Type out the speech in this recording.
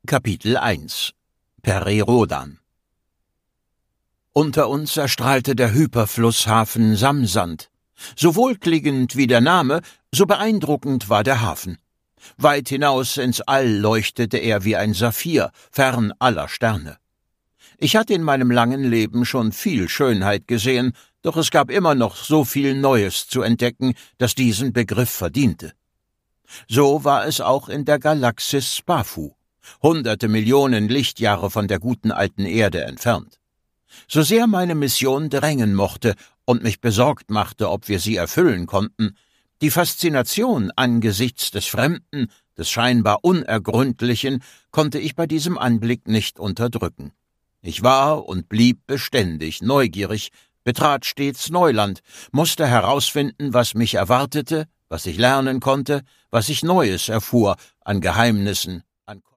Kapitel 1 Peri-Rodan. Unter uns erstrahlte der Hyperflusshafen Samsand. So wohlklingend wie der Name, so beeindruckend war der Hafen. Weit hinaus ins All leuchtete er wie ein Saphir, fern aller Sterne. Ich hatte in meinem langen Leben schon viel Schönheit gesehen, doch es gab immer noch so viel Neues zu entdecken, das diesen Begriff verdiente. So war es auch in der Galaxis Spafu, hunderte Millionen Lichtjahre von der guten alten Erde entfernt. So sehr meine Mission drängen mochte und mich besorgt machte, ob wir sie erfüllen konnten, die Faszination angesichts des Fremden, des scheinbar Unergründlichen, konnte ich bei diesem Anblick nicht unterdrücken. Ich war und blieb beständig neugierig, betrat stets Neuland, musste herausfinden, was mich erwartete, was ich lernen konnte, was ich Neues erfuhr an Geheimnissen,